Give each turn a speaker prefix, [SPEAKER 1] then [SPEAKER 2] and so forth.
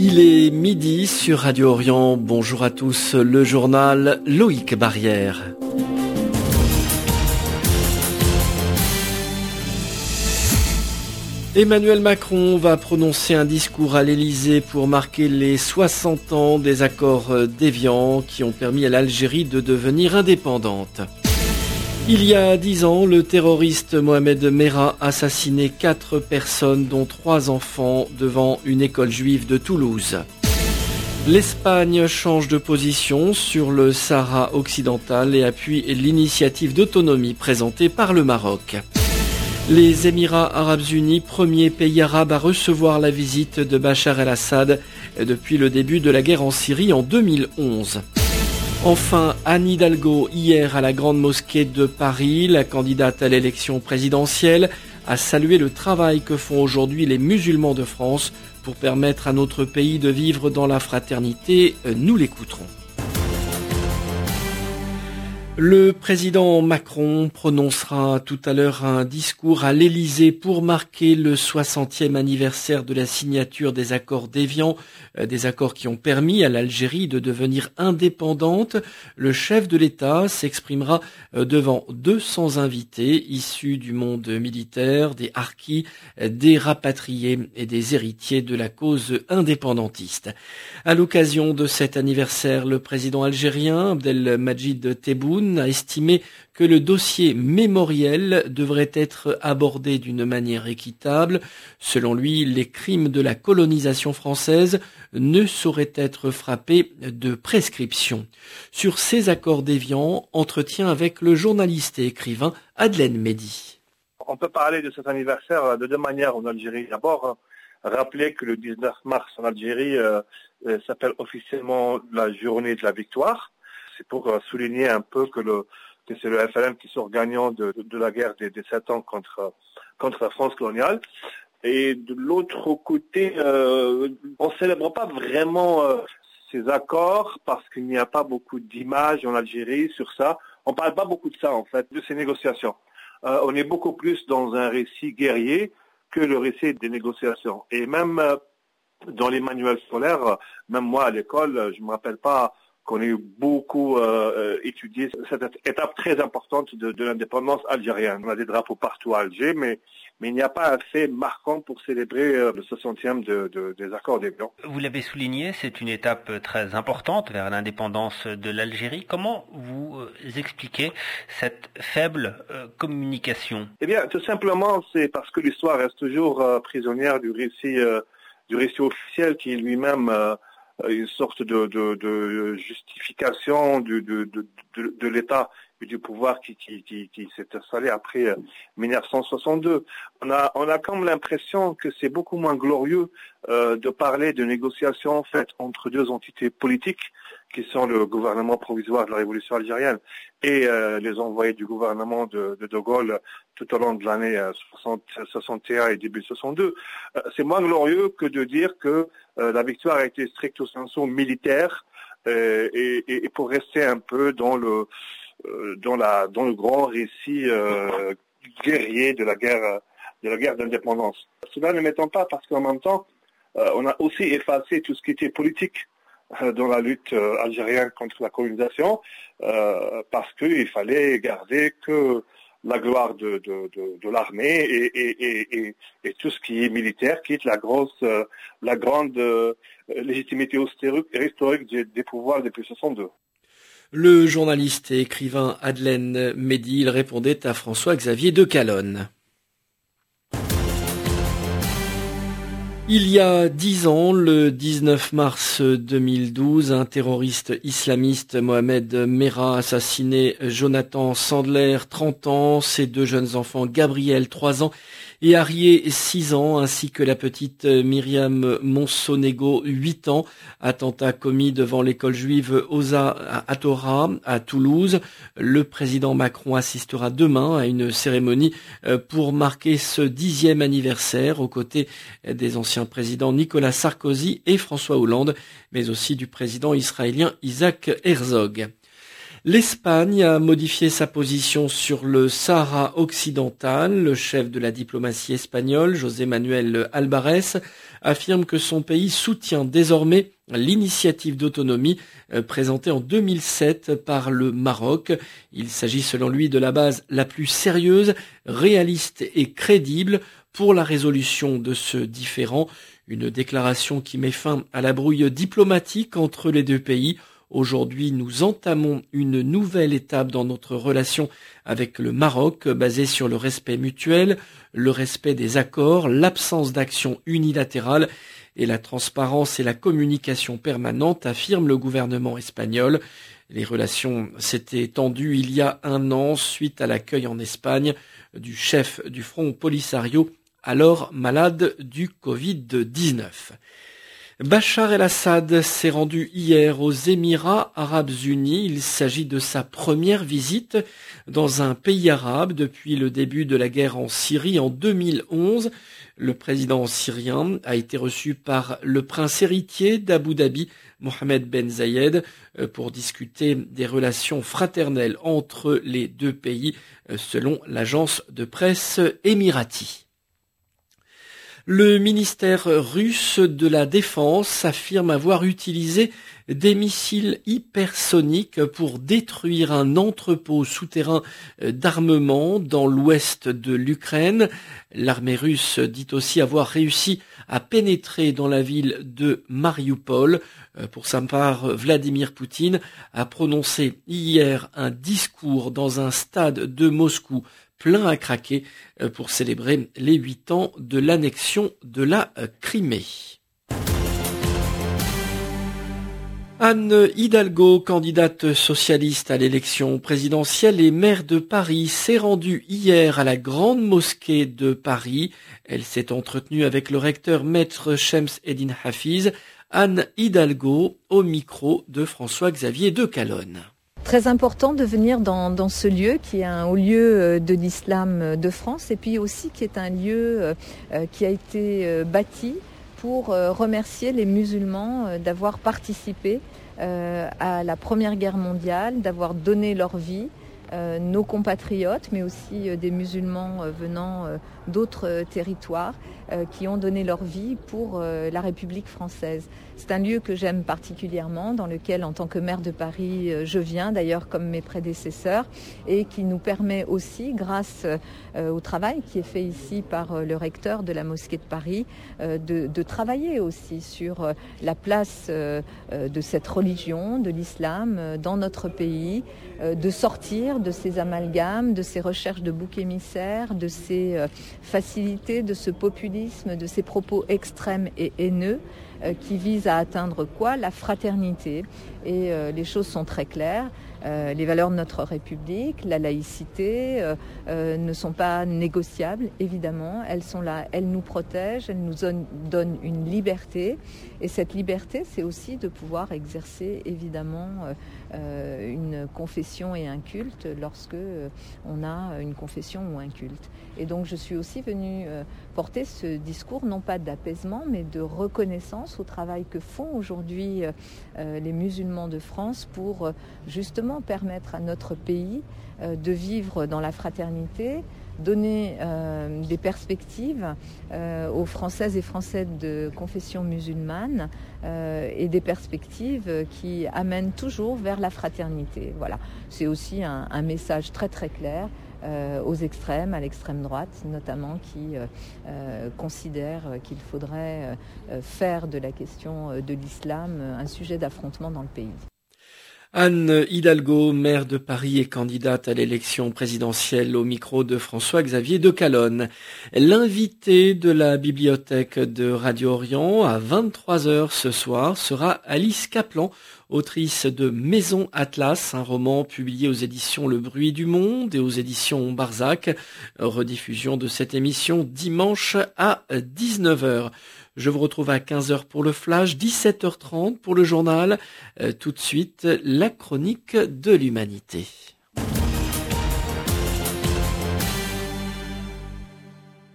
[SPEAKER 1] Il est midi sur Radio Orient. Bonjour à tous. Le journal Loïc Barrière. Emmanuel Macron va prononcer un discours à l'Élysée pour marquer les 60 ans des accords d'Évian qui ont permis à l'Algérie de devenir indépendante. Il y a 10 ans, le terroriste Mohamed Merah assassinait 4 personnes, dont 3 enfants, devant une école juive de Toulouse. L'Espagne change de position sur le Sahara occidental et appuie l'initiative d'autonomie présentée par le Maroc. Les Émirats arabes unis, premier pays arabe à recevoir la visite de Bachar el-Assad depuis le début de la guerre en Syrie en 2011. Enfin, Anne Hidalgo, hier à la Grande Mosquée de Paris, la candidate à l'élection présidentielle, a salué le travail que font aujourd'hui les musulmans de France pour permettre à notre pays de vivre dans la fraternité. Nous l'écouterons. Le président Macron prononcera tout à l'heure un discours à l'Élysée pour marquer le 60e anniversaire de la signature des accords d'Évian, des accords qui ont permis à l'Algérie de devenir indépendante. Le chef de l'État s'exprimera devant 200 invités issus du monde militaire, des harkis, des rapatriés et des héritiers de la cause indépendantiste. À l'occasion de cet anniversaire, le président algérien Abdelmadjid Tebboune a estimé que le dossier mémoriel devrait être abordé d'une manière équitable. Selon lui, les crimes de la colonisation française ne sauraient être frappés de prescription. Sur ces accords d'Évian, entretien avec le journaliste et écrivain Adlen Mehdi.
[SPEAKER 2] On peut parler de cet anniversaire de deux manières en Algérie. D'abord, rappeler que le 19 mars en Algérie s'appelle officiellement la journée de la victoire. C'est pour souligner un peu que c'est le FLN qui sort gagnant de la guerre des 7 ans contre la France coloniale. Et de l'autre côté, on célèbre pas vraiment ces accords parce qu'il n'y a pas beaucoup d'images en Algérie sur ça. On parle pas beaucoup de ça en fait, de ces négociations. On est beaucoup plus dans un récit guerrier que le récit des négociations. Et même dans les manuels scolaires, même moi à l'école, je me rappelle pas qu'on ait beaucoup étudié cette étape très importante de l'indépendance algérienne. On a des drapeaux partout à Alger, mais il n'y a pas un fait marquant pour célébrer le 60e des accords d'Évian.
[SPEAKER 3] Vous l'avez souligné, c'est une étape très importante vers l'indépendance de l'Algérie. Comment vous expliquez cette faible communication ?
[SPEAKER 2] Eh bien, tout simplement, c'est parce que l'histoire reste toujours prisonnière du récit officiel qui est lui-même une sorte de justification de l'État et du pouvoir qui s'est installé après 1962. On a comme l'impression que c'est beaucoup moins glorieux de parler de négociations faites entre deux entités politiques qui sont le gouvernement provisoire de la révolution algérienne et les envoyés du gouvernement de Gaulle tout au long de l'année 61 et début 62. C'est moins glorieux que de dire que la victoire a été stricto sensu militaire et pour rester un peu dans le grand récit guerrier de la guerre d'indépendance. Cela ne m'étonne pas parce qu'en même temps, on a aussi effacé tout ce qui était politique dans la lutte algérienne contre la colonisation parce qu'il fallait garder que la gloire de l'armée et tout ce qui est militaire, qui est la grande légitimité historique des pouvoirs depuis 62.
[SPEAKER 1] Le journaliste et écrivain Adlen Mehdi, il répondait à François-Xavier de Calonne. Il y a 10 ans, le 19 mars 2012, un terroriste islamiste, Mohamed Merah, assassinait Jonathan Sandler, 30 ans, ses 2 jeunes enfants, Gabriel, 3 ans, et Arié, 6 ans, ainsi que la petite Myriam Monsonego, 8 ans. Attentat commis devant l'école juive Osa Hatorah à Toulouse. Le président Macron assistera demain à une cérémonie pour marquer ce 10e anniversaire aux côtés des anciens présidents Nicolas Sarkozy et François Hollande, mais aussi du président israélien Isaac Herzog. L'Espagne a modifié sa position sur le Sahara occidental. Le chef de la diplomatie espagnole, José Manuel Albares, affirme que son pays soutient désormais l'initiative d'autonomie présentée en 2007 par le Maroc. Il s'agit selon lui de la base la plus sérieuse, réaliste et crédible pour la résolution de ce différend. Une déclaration qui met fin à la brouille diplomatique entre les deux pays. Aujourd'hui, nous entamons une nouvelle étape dans notre relation avec le Maroc, basée sur le respect mutuel, le respect des accords, l'absence d'action unilatérale et la transparence et la communication permanente, affirme le gouvernement espagnol. Les relations s'étaient tendues il y a 1 an suite à l'accueil en Espagne du chef du Front Polisario, alors malade du Covid-19. Bachar el-Assad s'est rendu hier aux Émirats arabes unis. Il s'agit de sa première visite dans un pays arabe depuis le début de la guerre en Syrie en 2011. Le président syrien a été reçu par le prince héritier d'Abu Dhabi, Mohammed Ben Zayed, pour discuter des relations fraternelles entre les deux pays, selon l'agence de presse émirati. Le ministère russe de la Défense affirme avoir utilisé des missiles hypersoniques pour détruire un entrepôt souterrain d'armement dans l'ouest de l'Ukraine. L'armée russe dit aussi avoir réussi à pénétrer dans la ville de Mariupol. Pour sa part, Vladimir Poutine a prononcé hier un discours dans un stade de Moscou plein à craquer pour célébrer les 8 ans de l'annexion de la Crimée. Anne Hidalgo, candidate socialiste à l'élection présidentielle et maire de Paris, s'est rendue hier à la Grande Mosquée de Paris. Elle s'est entretenue avec le recteur maître Shems Eddin Hafiz. Anne Hidalgo au micro de François-Xavier de Calonne.
[SPEAKER 4] Très important de venir dans ce lieu qui est un haut lieu de l'islam de France et puis aussi qui est un lieu qui a été bâti pour remercier les musulmans d'avoir participé à la Première Guerre mondiale, d'avoir donné leur vie, nos compatriotes, mais aussi des musulmans venant d'autres territoires qui ont donné leur vie pour la République française. C'est un lieu que j'aime particulièrement, dans lequel, en tant que maire de Paris, je viens, d'ailleurs comme mes prédécesseurs, et qui nous permet aussi, grâce au travail qui est fait ici par le recteur de la mosquée de Paris, de travailler aussi sur la place de cette religion, de l'islam, dans notre pays, de sortir de ces amalgames, de ces recherches de boucs émissaires, de ces facilités, de ce populisme, de ces propos extrêmes et haineux qui visent à atteindre quoi ? La fraternité. Et les choses sont très claires. Les valeurs de notre République, la laïcité ne sont pas négociables, évidemment. Elles sont là, elles nous protègent, elles nous donnent une liberté. Et cette liberté, c'est aussi de pouvoir exercer, évidemment, une confession et un culte lorsque on a une confession ou un culte. Et donc je suis aussi venue porter ce discours, non pas d'apaisement, mais de reconnaissance au travail que font aujourd'hui les musulmans de France pour justement permettre à notre pays de vivre dans la fraternité, donner des perspectives aux Françaises et Français de confession musulmane et des perspectives qui amènent toujours vers la fraternité. Voilà. C'est aussi un message très très clair aux extrêmes, à l'extrême droite notamment, qui considèrent qu'il faudrait faire de la question de l'islam un sujet d'affrontement dans le pays.
[SPEAKER 1] Anne Hidalgo, maire de Paris et candidate à l'élection présidentielle au micro de François-Xavier de Calonne. L'invité de la bibliothèque de Radio Orient à 23h ce soir sera Alice Kaplan, autrice de Maison Atlas, un roman publié aux éditions Le Bruit du Monde et aux éditions Barzac. Rediffusion de cette émission dimanche à 19h. Je vous retrouve à 15h pour le flash, 17h30 pour le journal. Tout de suite, la chronique de l'humanité.